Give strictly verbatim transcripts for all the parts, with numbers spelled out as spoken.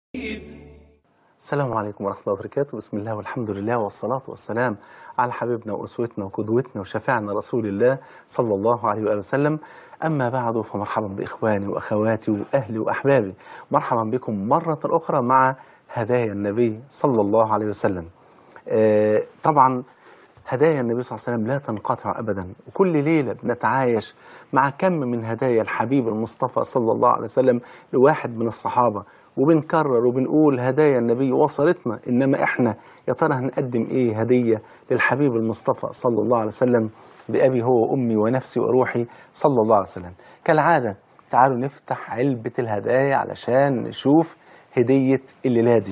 السلام عليكم ورحمة الله وبركاته. بسم الله والحمد لله والصلاة والسلام على حبيبنا وأسوتنا وقدوتنا وشفيعنا رسول الله صلى الله عليه وآله وسلم. أما بعد، فمرحبا بإخواني وأخواتي وأهلي وأحبابي، مرحبا بكم مرة أخرى مع هدايا النبي صلى الله عليه وسلم. آه طبعا هدايا النبي صلى الله عليه وسلم لا تنقطع أبدا، وكل ليلة بنتعايش مع كم من هدايا الحبيب المصطفى صلى الله عليه وسلم لواحد من الصحابة، وبنكرر وبنقول هدايا النبي وصلتنا، إنما إحنا يا ترى هنقدم إيه هدية للحبيب المصطفى صلى الله عليه وسلم بأبي هو وأمي ونفسي وروحي صلى الله عليه وسلم. كالعادة تعالوا نفتح علبة الهدايا علشان نشوف هدية الليلة دي.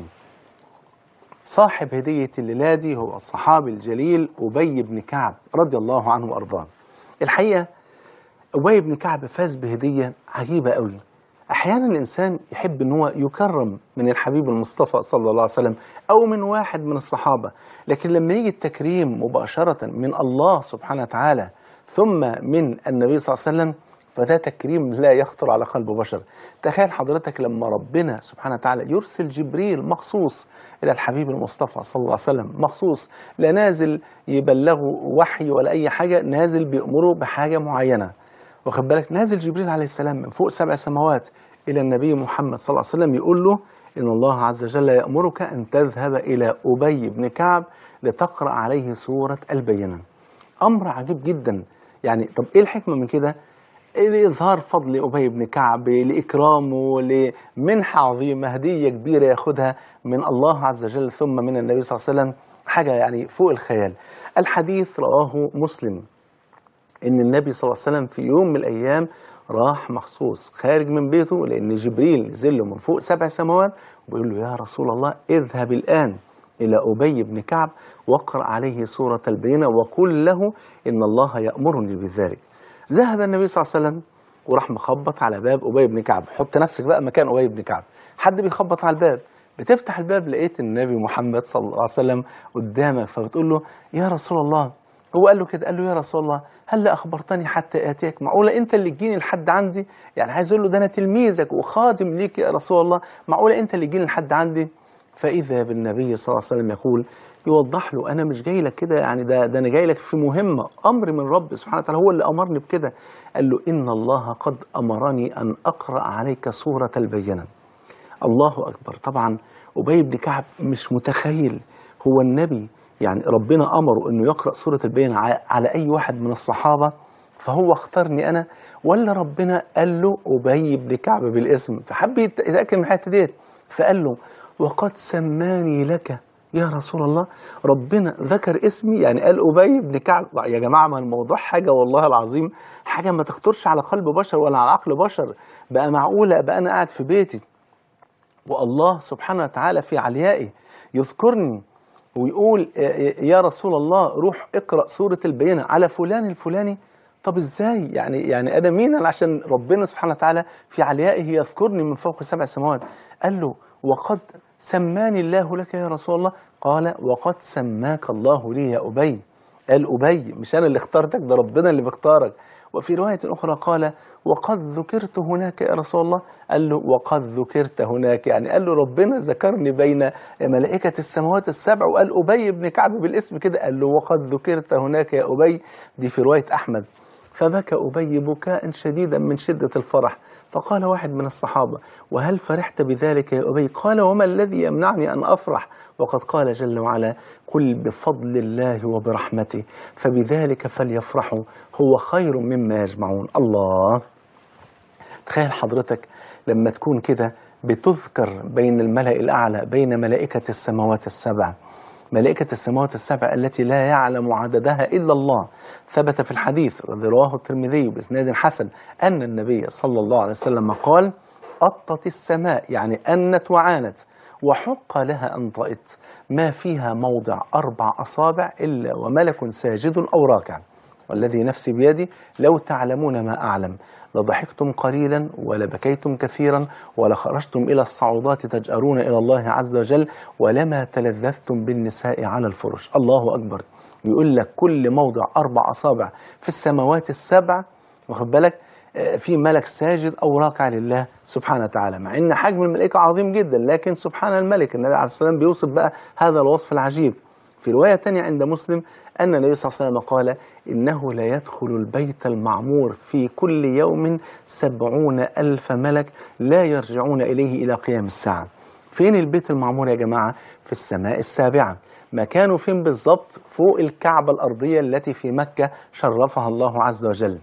صاحب هدية الليلة دي هو الصحابي الجليل أبي بن كعب رضي الله عنه وأرضاه. الحقيقة أبي بن كعب فاز بهدية عجيبة قوي. أحيانا الإنسان يحب أن هو يكرم من الحبيب المصطفى صلى الله عليه وسلم أو من واحد من الصحابة، لكن لما يجي التكريم مباشرة من الله سبحانه وتعالى ثم من النبي صلى الله عليه وسلم فده تكريم لا يخطر على قلب بشر. تخيل حضرتك لما ربنا سبحانه وتعالى يرسل جبريل مخصوص إلى الحبيب المصطفى صلى الله عليه وسلم، مخصوص لا نازل يبلغه وحي ولا أي حاجة، نازل بيأمره بحاجة معينة. واخد بالك، نازل جبريل عليه السلام من فوق سبع سماوات إلى النبي محمد صلى الله عليه وسلم يقول له إن الله عز وجل يأمرك أن تذهب إلى أبي بن كعب لتقرأ عليه سورة البينة. أمر عجيب جدا. يعني طب إيه الحكمة من كده؟ لإظهار فضل أبي بن كعب، لإكرامه، لمنحة عظيمة، هدية كبيرة ياخدها من الله عز وجل ثم من النبي صلى الله عليه وسلم، حاجة يعني فوق الخيال. الحديث رواه مسلم إن النبي صلى الله عليه وسلم في يوم من الأيام راح مخصوص خارج من بيته، لأن جبريل نزل له من فوق سبع سماوات وبيقول له يا رسول الله اذهب الآن إلى أبي بن كعب واقرأ عليه سورة البينة وقل له إن الله يأمرني بذلك. ذهب النبي صلى الله عليه وسلم وراح مخبط على باب أبي بن كعب. حط نفسك بقى مكان أبي بن كعب، حد بيخبط على الباب، بتفتح الباب لقيت النبي محمد صلى الله عليه وسلم قدامك، فبتقول له يا رسول الله. هو قال له كده، قال له يا رسول الله هل أخبرتني حتى آتيك؟ معقولة أنت اللي تجيني لحد عندي؟ يعني عايز أقول له ده أنا تلميذك وخادم ليك يا رسول الله، معقولة أنت اللي تجيني لحد عندي؟ فإذا بالنبي صلى الله عليه وسلم يقول، يوضح له أنا مش جاي لك كده، يعني ده, ده أنا جاي لك في مهمة، أمر من رب سبحانه وتعالى، هو اللي أمرني بكده. قال له إن الله قد أمرني أن أقرأ عليك سورة البينة. الله أكبر. طبعا أبي بن كعب مش متخيل، هو النبي يعني ربنا أمره أنه يقرأ سورة البينة على أي واحد من الصحابة فهو اختارني أنا، ولا ربنا قال له أبي بن كعب بالاسم؟ فحب يتأكد من الحتة ديت، فقال له وقد سماني لك يا رسول الله. ربنا ذكر اسمي، يعني قال أبي بن كعب. يا جماعة ما الموضوع حاجة والله العظيم، حاجة ما تخطرش على قلب بشر ولا على عقل بشر. بقى معقولة بقى أنا قاعد في بيتي والله سبحانه وتعالى في عليائه يذكرني ويقول يا رسول الله روح اقرأ سورة البينة على فلان الفلاني؟ طب ازاي يعني؟ يعني انا مين انا عشان ربنا سبحانه وتعالى في عليائه يذكرني من فوق سبع سماوات؟ قال له وقد سماني الله لك يا رسول الله. قال وقد سماك الله لي يا أبي. قال أبي مش أنا اللي اخترتك، ده ربنا اللي بيختارك. وفي رواية أخرى قال وقد ذكرت هناك يا رسول الله. قال له وقد ذكرت هناك، يعني قال له ربنا ذكرني بين ملائكة السماوات السبع، وقال أبي بن كعب بالاسم كده، قال له وقد ذكرت هناك يا أبي. دي في رواية أحمد. فبكى أبي بكاء شديدا من شدة الفرح. فقال واحد من الصحابة وهل فرحت بذلك يا أبي؟ قال وما الذي يمنعني أن أفرح وقد قال جل وعلا قل بفضل الله وبرحمته فبذلك فليفرحوا هو خير مما يجمعون. الله، تخيل حضرتك لما تكون كده بتذكر بين الملأ الأعلى، بين ملائكة السماوات السبع، ملائكة السماوات السبع التي لا يعلم عددها إلا الله. ثبت في الحديث الذي رواه الترمذي بإسناد حسن أن النبي صلى الله عليه وسلم قال أطت السماء، يعني أنت وعانت، وحق لها أن طئت، ما فيها موضع أربع أصابع إلا وملك ساجد أو راكع، والذي نفسي بيدي لو تعلمون ما أعلم لضحكتم قليلا ولبكيتم كثيرا ولخرجتم إلى الصعودات تجأرون إلى الله عز وجل ولما تلذذتم بالنساء على الفرش. الله أكبر. يقول لك كل موضع أربع أصابع في السماوات السبع، واخد بالك، في ملك ساجد أو راكع لله سبحانه وتعالى، مع إن حجم الملائكة عظيم جدا، لكن سبحان الملك. النبي عليه الصلاة والسلام بيوصف بقى هذا الوصف العجيب. في رواية تانية عند مسلم أن النبي صلى الله عليه وسلم قال: إنه لا يدخل البيت المعمور في كل يوم سبعون ألف ملك لا يرجعون إليه إلى قيام الساعة. فين البيت المعمور يا جماعة؟ في السماء السابعة. مكانه فين بالظبط؟ فوق الكعبة الأرضية التي في مكة شرفها الله عز وجل.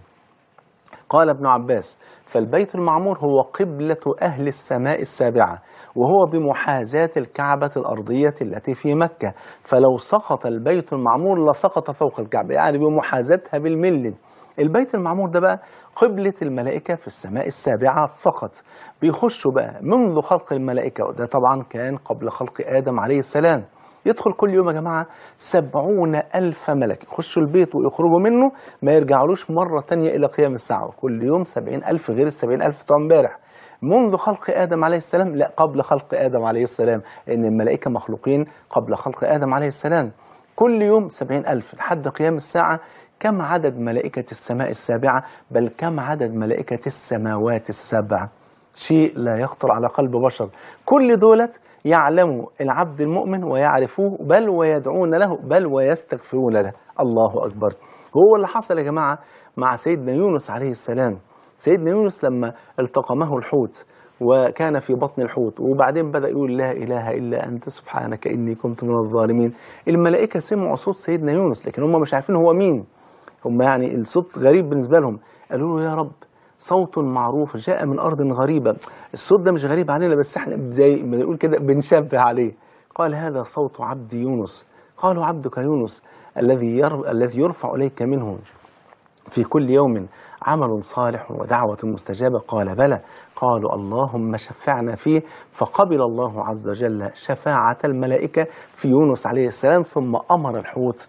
قال ابن عباس: فالبيت المعمور هو قبلة أهل السماء السابعة، وهو بمحاذاة الكعبة الأرضية التي في مكة، فلو سقط البيت المعمور لسقط فوق الكعبة، يعني بمحاذاتها بالملي. البيت المعمور ده بقى قبلة الملائكة في السماء السابعة فقط، بيخشوا بقى منذ خلق الملائكة، وده طبعا كان قبل خلق آدم عليه السلام. يدخل كل يوم يا جماعة سبعون ألف ملك، يخشوا البيت ويخرجوا منه، ما يرجعلوش مرة تانية إلى قيام الساعة. كل يوم سبعين ألف غير السبعين ألف بتوع امبارح. منذ خلق آدم عليه السلام، لا قبل خلق آدم عليه السلام، لأن الملائكة مخلوقين قبل خلق آدم عليه السلام. كل يوم سبعين ألف لحد قيام الساعة. كم عدد ملائكة السماء السابعة؟ بل كم عدد ملائكة السماوات السبع؟ شيء لا يخطر على قلب بشر. كل دولت يعلم العبد المؤمن ويعرفوه، بل ويدعون له، بل ويستغفرون له. الله أكبر. هو اللي حصل يا جماعة مع سيدنا يونس عليه السلام. سيدنا يونس لما التقمه الحوت وكان في بطن الحوت، وبعدين بدأ يقول: لا إله إلا أنت سبحانك إني كنت من الظالمين. الملائكة سمعوا صوت سيدنا يونس، لكن هم مش عارفين هو مين. هم يعني الصوت غريب بالنسبة لهم. قالوا له: يا رب، صوت معروف جاء من أرض غريبة، الصوت ده مش غريب علينا، بس احنا زي ما نقول كده بنشبه عليه. قال: هذا صوت عبد يونس. قالوا: عبدك يونس الذي ير... الذي يرفع إليك منه في كل يوم عمل صالح ودعوة مستجابة. قال: بلى. قالوا: اللهم شفعنا فيه. فقبل الله عز وجل شفاعة الملائكة في يونس عليه السلام، ثم أمر الحوت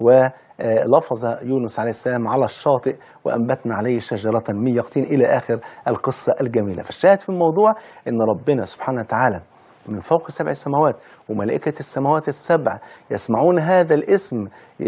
ولفظ يونس عليه السلام على الشاطئ، وأنبتنا عليه شجرة من يقطين، إلى آخر القصة الجميلة. فالشاهد في الموضوع أن ربنا سبحانه وتعالى من فوق سبع سماوات، وملائكة السماوات السبع يسمعون هذا الاسم.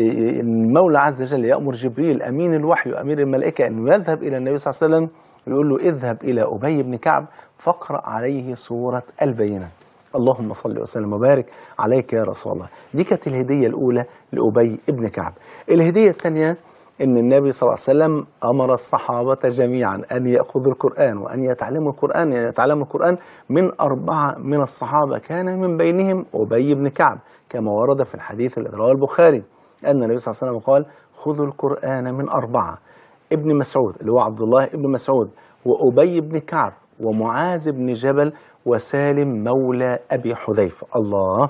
المولى عز وجل يأمر جبريل أمين الوحي وأمير الملائكة أنه يذهب إلى النبي صلى الله عليه وسلم، يقول له: اذهب إلى أبي بن كعب فاقرأ عليه سورة البينة. اللهم صل وسلم وبارك عليك يا رسول الله. دي كانت الهدية الأولى لأبي بن كعب. الهدية الثانية إن النبي صلى الله عليه وسلم أمر الصحابة جميعا أن يأخذوا القرآن وأن يتعلموا القرآن، يعني يتعلموا القرآن من أربعة من الصحابة، كان من بينهم أبي بن كعب، كما ورد في الحديث الذي رواه البخاري أن النبي صلى الله عليه وسلم قال: خذوا القرآن من أربعة: ابن مسعود اللي هو عبد الله ابن مسعود، وأبي بن كعب، ومعاذ بن جبل، وسالم مولى أبي حذيفة. الله،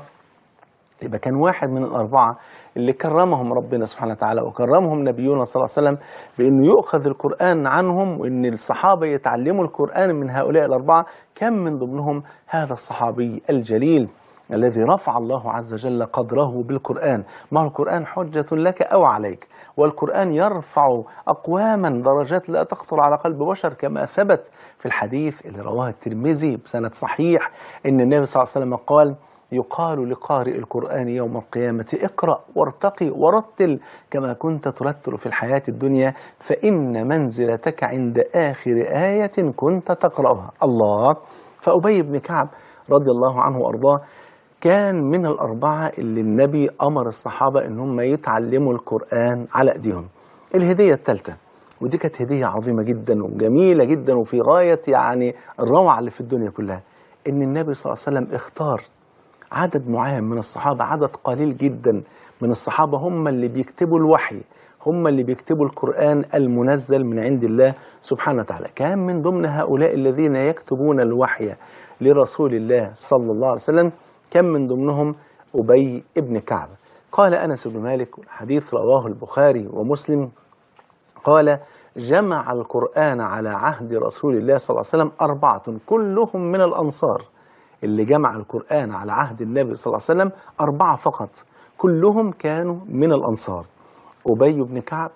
يبقى كان واحد من الأربعة اللي كرمهم ربنا سبحانه وتعالى وكرمهم نبينا صلى الله عليه وسلم بأنه يؤخذ القرآن عنهم، وأن الصحابة يتعلموا القرآن من هؤلاء الأربعة. كان من ضمنهم هذا الصحابي الجليل الذي رفع الله عز وجل قدره بالقرآن. ما القرآن حجة لك أو عليك، والقرآن يرفع أقواما درجات لا تخطر على قلب بشر، كما ثبت في الحديث اللي رواه الترمذي بسند صحيح أن النبي صلى الله عليه وسلم قال: يقال لقارئ القرآن يوم القيامة: اقرأ وارتقي ورتل كما كنت ترتل في الحياة الدنيا، فإن منزلتك عند آخر آية كنت تقرأها. الله. فأبي بن كعب رضي الله عنه وأرضاه كان من الأربعة اللي النبي أمر الصحابة إنهم يتعلموا القرآن على أيديهم. الهدية الثالثة، ودي كانت هدية عظيمة جدا وجميلة جدا وفي غاية يعني الروعة اللي في الدنيا كلها، إن النبي صلى الله عليه وسلم اختار عدد معين من الصحابة، عدد قليل جدا من الصحابة هم اللي بيكتبوا الوحي، هم اللي بيكتبوا القرآن المنزل من عند الله سبحانه وتعالى. كان من ضمن هؤلاء الذين يكتبون الوحي لرسول الله صلى الله عليه وسلم كان من ضمنهم أبي بن كعب. قال أنس بن مالك، والحديث رواه البخاري ومسلم، قال: جمع القرآن على عهد رسول الله صلى الله عليه وسلم أربعة كلهم من الأنصار. اللي جمع القرآن على عهد النبي صلى الله عليه وسلم أربعة فقط، كلهم كانوا من الأنصار: أبي بن كعب،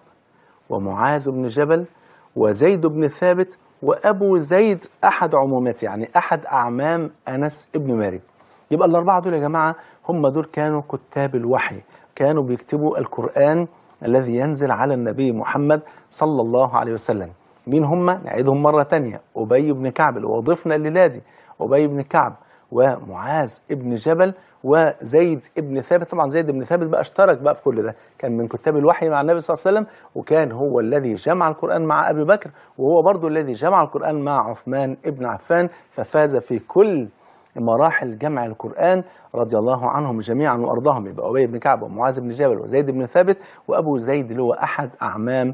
ومعاذ بن جبل، وزيد بن ثابت، وأبو زيد أحد عمومته، يعني أحد أعمام أنس بن مالك. يبقى الأربعة دول يا جماعة هم دول كانوا كتاب الوحي، كانوا بيكتبوا القرآن الذي ينزل على النبي محمد صلى الله عليه وسلم. مين هم؟ نعيدهم مرة تانية. أبي بن كعب اللي هو ضيفنا الليلة دي، أبي بن كعب ومعاذ ابن جبل وزيد ابن ثابت. طبعا زيد ابن ثابت بقى اشترك بقى في كل ده، كان من كتاب الوحي مع النبي صلى الله عليه وسلم، وكان هو الذي جمع القرآن مع أبي بكر، وهو برضو الذي جمع القرآن مع عثمان ابن عفان، ففاز في كل مراحل جمع القرآن رضي الله عنهم جميعا وأرضاهم. يبقى أبي بن كعب ومعاذ بن جبل وزيد بن ثابت وأبو زيد اللي هو أحد أعمام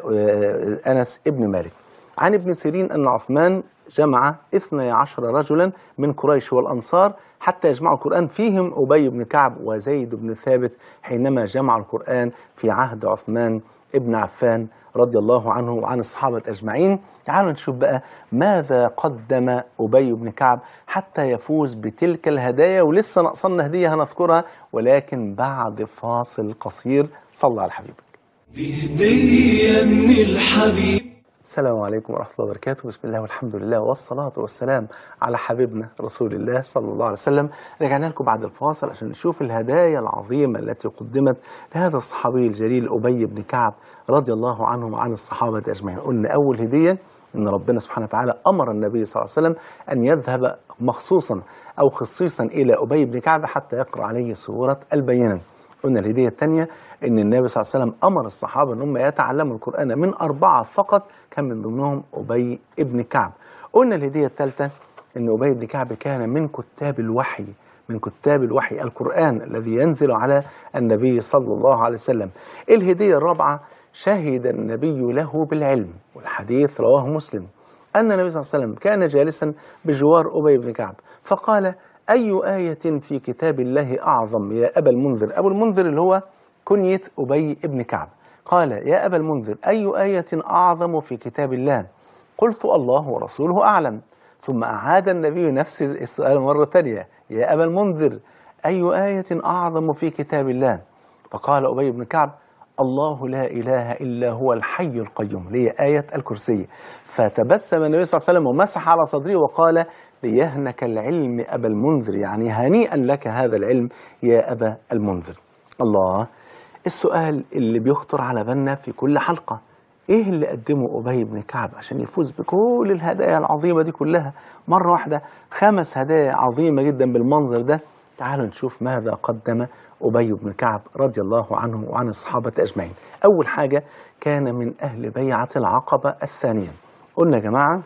أنس ابن مالك. عن ابن سيرين أن عثمان جمع اثني عشر رجلا من قريش والأنصار حتى يجمعوا القرآن، فيهم أبي بن كعب وزيد بن ثابت حينما جمع القرآن في عهد عثمان ابن عفان رضي الله عنه وعن الصحابة أجمعين. تعالوا نشوف بقى ماذا قدم أبي بن كعب حتى يفوز بتلك الهدايا، ولسه ناقصنا هدية هنذكرها ولكن بعد فاصل قصير. صلى على حبيبك. دي هدية من الحبيب. السلام عليكم ورحمة الله وبركاته. بسم الله والحمد لله والصلاة والسلام على حبيبنا رسول الله صلى الله عليه وسلم. رجعنا لكم بعد الفاصل عشان نشوف الهدايا العظيمة التي قدمت لهذا الصحابي الجليل أبي بن كعب رضي الله عنه وعن الصحابة أجمعين. قلنا أول هدية إن ربنا سبحانه وتعالى أمر النبي صلى الله عليه وسلم أن يذهب مخصوصا أو خصيصا إلى أبي بن كعب حتى يقرأ عليه سورة البينة. قلنا الهدية الثانية إن النبي صلى الله عليه وسلم أمر الصحابة أن هم يتعلموا القرآن من أربعة فقط، كان من ضمنهم أبي بن كعب. قلنا الهدية الثالثة إن أبي بن كعب كان من كتاب الوحي، من كتاب الوحي القرآن الذي ينزل على النبي صلى الله عليه وسلم. الهدية الرابعة شهد النبي له بالعلم، والحديث رواه مسلم أن النبي صلى الله عليه وسلم كان جالسا بجوار أبي بن كعب فقال: أي آية في كتاب الله أعظم يا أبا المنذر؟ أبو المنذر اللي هو كنية أبي بن كعب. قال: يا أبا المنذر أي آية أعظم في كتاب الله؟ قلت: الله ورسوله أعلم. ثم أعاد النبي نفس السؤال مرة ثانية: يا أبا المنذر أي آية أعظم في كتاب الله؟ فقال أبي بن كعب: الله لا إله إلا هو الحي القيوم، اللي هي آية الكرسي. فتبسم النبي صلى الله عليه وسلم ومسح على صدره وقال: ليهنك العلم أبا المنذر، يعني هنيئا لك هذا العلم يا أبا المنذر. الله، السؤال اللي بيخطر على بالنا في كل حلقة: إيه اللي قدمه أبي بن كعب عشان يفوز بكل الهدايا العظيمة دي كلها مرة واحدة؟ خمس هدايا عظيمة جدا بالمنظر ده. تعالوا نشوف ماذا قدم أبي بن كعب رضي الله عنه وعن الصحابة أجمعين. أول حاجة كان من أهل بيعة العقبة الثانية. قلنا يا جماعة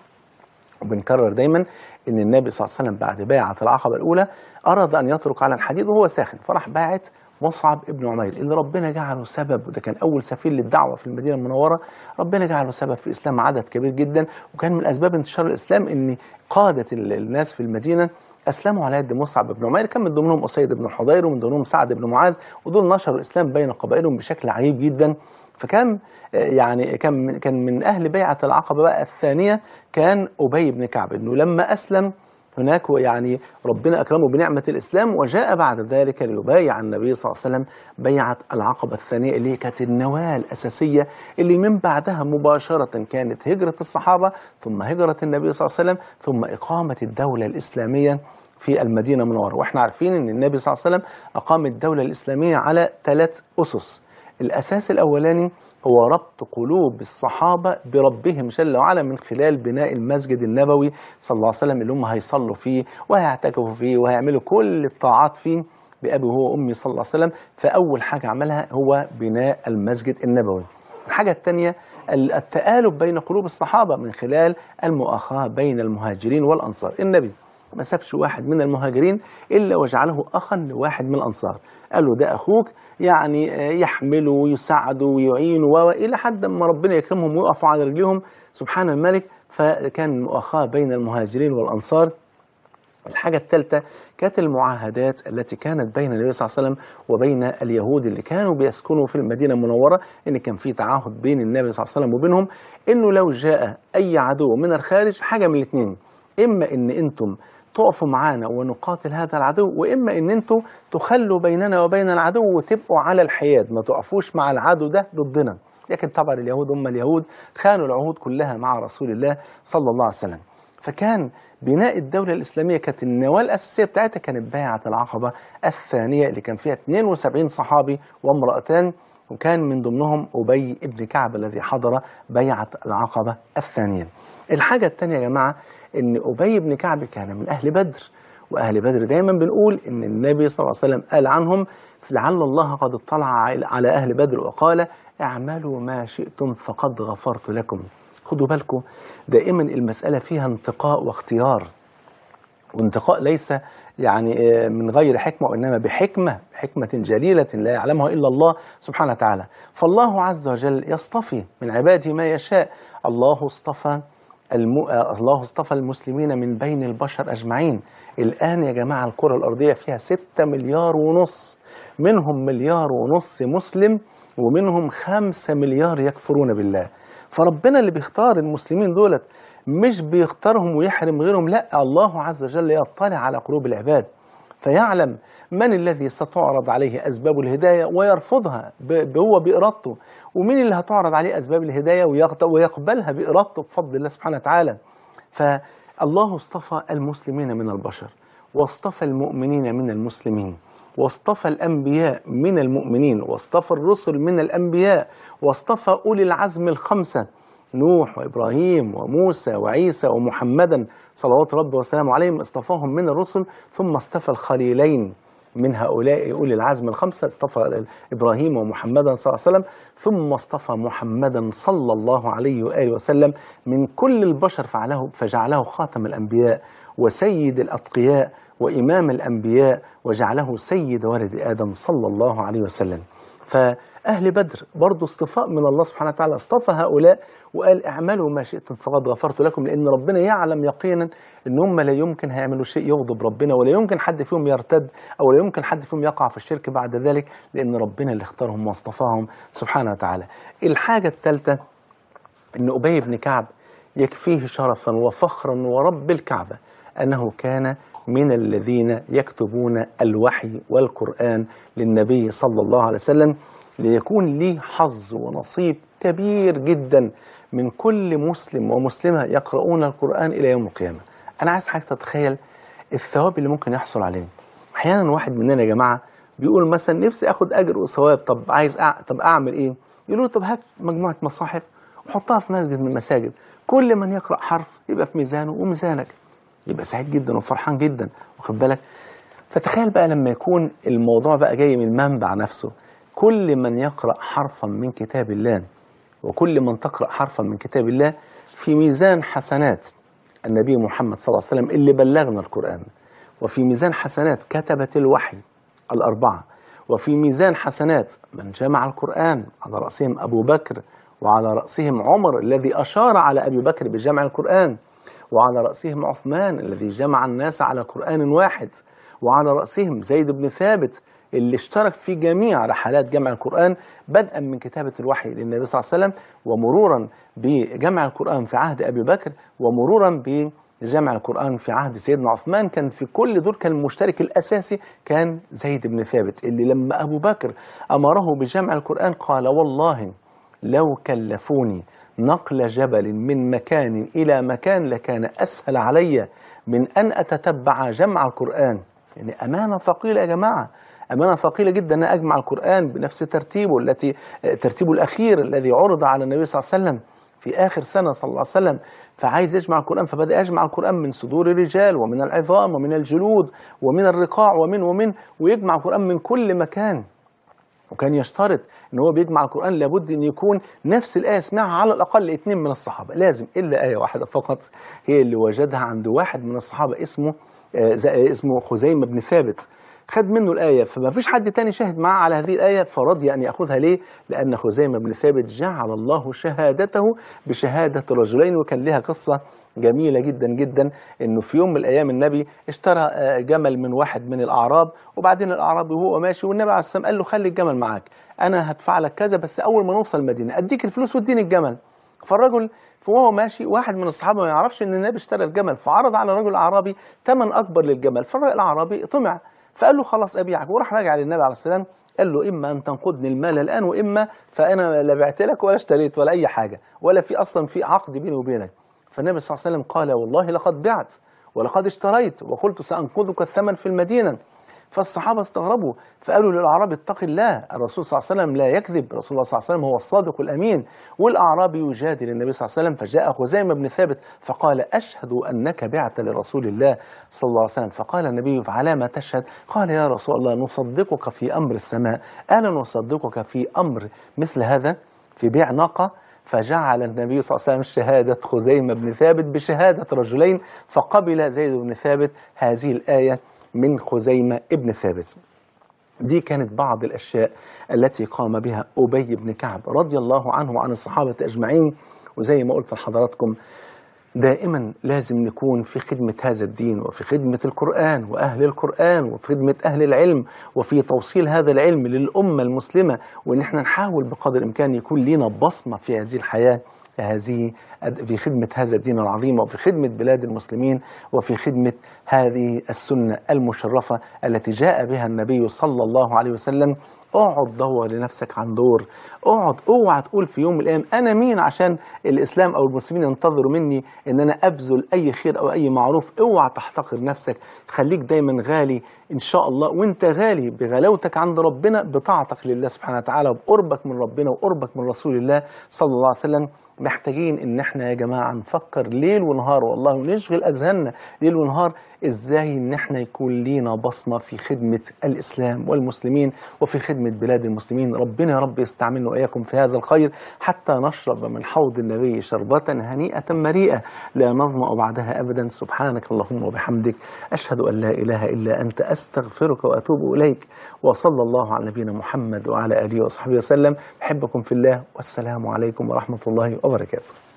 وبنكرر دايما ان النبي صلى الله عليه وسلم بعد بيعة العقبة الأولى أراد أن يترك على الحديد وهو ساخن، فراح باعت مصعب ابن عمير اللي ربنا جعله سبب، وده كان أول سفير للدعوة في المدينة المنورة، ربنا جعله سبب في إسلام عدد كبير جدا، وكان من أسباب انتشار الإسلام إن قادة الناس في المدينة أسلموا على يد مصعب بن عمير، كان من ضمنهم أسيد بن الحضير ومن ضمنهم سعد بن معاذ، ودول نشروا الإسلام بين قبائلهم بشكل عجيب جدا. فكان يعني كان كان من أهل بيعة العقبة بقى الثانية كان أبي بن كعب، إنه لما أسلم هناك يعني ربنا أكرمه بنعمة الإسلام، وجاء بعد ذلك ليبايع النبي صلى الله عليه وسلم بيعة العقبة الثانية اللي كانت النواة الأساسية اللي من بعدها مباشرة كانت هجرة الصحابة، ثم هجرة النبي صلى الله عليه وسلم، ثم إقامة الدولة الإسلامية في المدينة المنورة. وإحنا عارفين أن النبي صلى الله عليه وسلم أقام الدولة الإسلامية على ثلاث أسس. الأساس الأولاني هو ربط قلوب الصحابة بربهم جل وعلا من خلال بناء المسجد النبوي صلى الله عليه وسلم اللي هم هيصلوا فيه وهيعتكفوا فيه وهيعملوا كل الطاعات فيه بأبي هو وأمي صلى الله عليه وسلم. فأول حاجة عملها هو بناء المسجد النبوي. الحاجة الثانية التآلف بين قلوب الصحابة من خلال المؤاخاة بين المهاجرين والأنصار. النبي ما سابش واحد من المهاجرين إلا وجعله أخا لواحد من الأنصار، قال له ده أخوك، يعني يحمله ويساعده ويعينه وإلى حد ما ربنا يكرمهم ويقفوا على رجلهم سبحان الملك. فكان مؤاخاة بين المهاجرين والأنصار. الحاجة الثالثة كانت المعاهدات التي كانت بين النبي صلى الله عليه وسلم وبين اليهود اللي كانوا بيسكنوا في المدينة المنورة، إن كان في تعاهد بين النبي صلى الله عليه وسلم وبينهم إنه لو جاء أي عدو من الخارج حاجة من الاثنين: إما إن أنتم تقفوا معانا ونقاتل هذا العدو، وإما إن أنتم تخلوا بيننا وبين العدو وتبقوا على الحياد، ما تقفوش مع العدو ده ضدنا. لكن طبعا اليهود هم اليهود خانوا العهود كلها مع رسول الله صلى الله عليه وسلم. فكان بناء الدولة الإسلامية كانت النواة الأساسية بتاعتها كانت بيعة العقبة الثانية اللي كان فيها اثنين وسبعين صحابي وامرأتان، وكان من ضمنهم أبي بن كعب الذي حضر بيعة العقبة الثانية. الحاجة الثانية يا جماعة إن أبي بن كعب كان من أهل بدر، وأهل بدر دايما بنقول إن النبي صلى الله عليه وسلم قال عنهم لعل الله قد اطلع على أهل بدر وقال اعملوا ما شئتم فقد غفرت لكم. خدوا بالكم دائما المسألة فيها انتقاء واختيار، وانتقاء ليس يعني من غير حكمة وإنما بحكمة، حكمة جليلة لا يعلمها إلا الله سبحانه وتعالى. فالله عز وجل يصطفي من عباده ما يشاء. الله اصطفى الم... الله اصطفى المسلمين من بين البشر أجمعين. الآن يا جماعة الكرة الأرضية فيها ستة مليار ونص، منهم مليار ونص مسلم ومنهم خمسة مليار يكفرون بالله. فربنا اللي بيختار المسلمين دولت، مش بيختارهم ويحرم غيرهم، لا، الله عز وجل يطلع على قلوب العباد فيعلم من الذي ستعرض عليه أسباب الهداية ويرفضها هو بإرادته، ومين اللي هتعرض عليه أسباب الهداية ويقبلها بإرادته بفضل الله سبحانه وتعالى. فالله اصطفى المسلمين من البشر، واصطفى المؤمنين من المسلمين، واصطفى الأنبياء من المؤمنين، واصطفى الرسل من الأنبياء، واصطفى أولي العزم الخمسة نوح وإبراهيم وموسى وعيسى ومحمدا صلوات ربي وسلامه عليهم، اصطفاهم من الرسل، ثم اصطفى الخليلين من هؤلاء أولي العزم الخمسة، اصطفى إبراهيم ومحمدا صلى الله عليه وسلم، ثم اصطفى محمدا صلى الله عليه وآله وسلم من كل البشر فعله فجعله خاتم الأنبياء وسيد الأتقياء وإمام الأنبياء، وجعله سيد ولد آدم صلى الله عليه وسلم. فأهل بدر برضو اصطفاء من الله سبحانه وتعالى، اصطفى هؤلاء وقال اعملوا ما شئتم فقد غفرت لكم، لأن ربنا يعلم يقينا إن هم لا يمكن هيعملوا شيء يغضب ربنا، ولا يمكن حد فيهم يرتد، أو لا يمكن حد فيهم يقع في الشرك بعد ذلك، لأن ربنا اللي اختارهم واصطفاهم سبحانه وتعالى. الحاجة الثالثة إن أبي بن كعب يكفيه شرفا وفخرا ورب الكعبة أنه كان من الذين يكتبون الوحي والقرآن للنبي صلى الله عليه وسلم، ليكون ليه حظ ونصيب كبير جدا من كل مسلم ومسلمة يقرؤون القرآن إلى يوم القيامة. أنا عايز حضرتك تتخيل الثواب اللي ممكن يحصل عليه. أحيانا واحد مننا يا جماعة بيقول مثلا نفسي أخد أجر وثواب، طب عايز أع... طب أعمل إيه؟ يقولوا طب هات مجموعة مصاحف وحطها في مسجد من المساجد، كل من يقرأ حرف يبقى في ميزانه وميزانك، يبقى سعيد جدا وفرحان جدا، واخد بالك؟ فتخيل بقى لما يكون الموضوع بقى جاي من المنبع نفسه، كل من يقرأ حرفا من كتاب الله وكل من تقرأ حرفا من كتاب الله في ميزان حسنات النبي محمد صلى الله عليه وسلم اللي بلغنا القرآن، وفي ميزان حسنات كتبة الوحي الأربعة، وفي ميزان حسنات من جمع القرآن على رأسهم أبو بكر، وعلى رأسهم عمر الذي أشار على أبي بكر بجمع القرآن، وعلى رأسهم عثمان الذي جمع الناس على قرآن واحد، وعلى رأسهم زيد بن ثابت اللي اشترك في جميع رحلات جمع القرآن بدءا من كتابة الوحي للنبي صلى الله عليه وسلم، ومرورا بجمع القرآن في عهد أبي بكر، ومرورا بجمع القرآن في عهد سيدنا عثمان. كان في كل دول كان المشترك الأساسي كان زيد بن ثابت، اللي لما أبو بكر أمره بجمع القرآن قال والله لو كلفوني نقل جبل من مكان إلى مكان لكان أسهل علي من أن أتتبع جمع القرآن. يعني أمانة ثقيلة يا جماعة، أمانة ثقيلة جدا أن أجمع القرآن بنفس ترتيبه التي ترتيبه الأخير الذي عرض على النبي صلى الله عليه وسلم في آخر سنة صلى الله عليه وسلم. فعايز يجمع القرآن، فبدأ يجمع القرآن من صدور الرجال ومن العظام ومن الجلود ومن الرقاع ومن ومن ويجمع القرآن من كل مكان. وكان يشترط ان هو بيجمع القرآن لابد ان يكون نفس الآية سمعها على الأقل اثنين من الصحابة، لازم إلا آية واحدة فقط هي اللي وجدها عند واحد من الصحابة اسمه آه اسمه خزيمة بن ثابت، خد منه الآية، فما فيش حد تاني شاهد معاه على هذه الآية فرضي أن يأخذها. ليه؟ لأن خزيمة بن ثابت جعل الله شهادته بشهادة رجلين. وكان لها قصة جميلة جدا جدا، انه في يوم من الايام النبي اشترى جمل من واحد من الاعراب، وبعدين الاعرابي وهو ماشي والنبي عليه السلام قال له خلي الجمل معاك، انا هدفع لك كذا بس اول ما نوصل المدينه اديك الفلوس واديني الجمل. فالرجل وهو ماشي واحد من الصحابه ما يعرفش ان النبي اشترى الجمل، فعرض على الرجل الاعرابي ثمن اكبر للجمل، فالرجل الاعرابي طمع فقال له خلاص ابيعك، وراح راجع للنبي عليه السلام قال له اما ان تنقضني المال الان، واما فانا لا بعت لك ولا اشتريت ولا اي حاجه، ولا في اصلا في عقد بيني وبينك. فالنبي صلى الله عليه وسلم قال والله لقد بعت ولقد اشتريت وقلت سأنقذك الثمن في المدينة. فالصحابة استغربوا فقالوا للأعرابي اتق الله، الرسول صلى الله عليه وسلم لا يكذب، رسول الله صلى الله عليه وسلم هو الصادق الأمين. والأعرابي يجادل النبي صلى الله عليه وسلم، فجاء خزيمة بن ثابت فقال أشهد أنك بعت لرسول الله صلى الله عليه وسلم. فقال النبي فعلى ما تشهد؟ قال يا رسول الله نصدقك في أمر السماء، ألا نصدقك في أمر مثل هذا في بيع ناقة؟ فجعل النبي صلى الله عليه وسلم شهادة خزيمة بن ثابت بشهادة رجلين، فقبل زيد بن ثابت هذه الآية من خزيمة ابن ثابت. دي كانت بعض الأشياء التي قام بها أبي بن كعب رضي الله عنه وعن الصحابة أجمعين. وزي ما قلت لحضراتكم دائما لازم نكون في خدمة هذا الدين وفي خدمة القرآن وأهل القرآن وفي خدمة أهل العلم وفي توصيل هذا العلم للأمة المسلمة، وإن احنا نحاول بقدر الإمكان يكون لنا بصمة في هذه الحياة، هذه في خدمة هذا الدين العظيم وفي خدمة بلاد المسلمين وفي خدمة هذه السنة المشرفة التي جاء بها النبي صلى الله عليه وسلم. اقعد دور لنفسك عن دور، اقعد اوعى تقول في يوم من الايام انا مين عشان الاسلام او المسلمين ينتظروا مني ان انا ابذل اي خير او اي معروف. اوعى تحتقر نفسك، خليك دايما غالي ان شاء الله، وانت غالي بغلاوتك عند ربنا بطاعتك لله سبحانه وتعالى وبقربك من ربنا وقربك من رسول الله صلى الله عليه وسلم. محتاجين ان احنا يا جماعه نفكر ليل ونهار والله ونشغل اذهاننا ليل ونهار ازاي ان احنا يكون لينا بصمه في خدمه الاسلام والمسلمين وفي خدمه بلاد المسلمين. ربنا يا رب يستعملنا واياكم في هذا الخير حتى نشرب من حوض النبي شربة هنيئة مريئة لا نظمأ بعدها ابدا. سبحانك اللهم وبحمدك اشهد ان لا اله الا انت استغفرك واتوب اليك. وصلى الله على نبينا محمد وعلى اله وصحبه وسلم. احبكم في الله والسلام عليكم ورحمه الله وبركاته.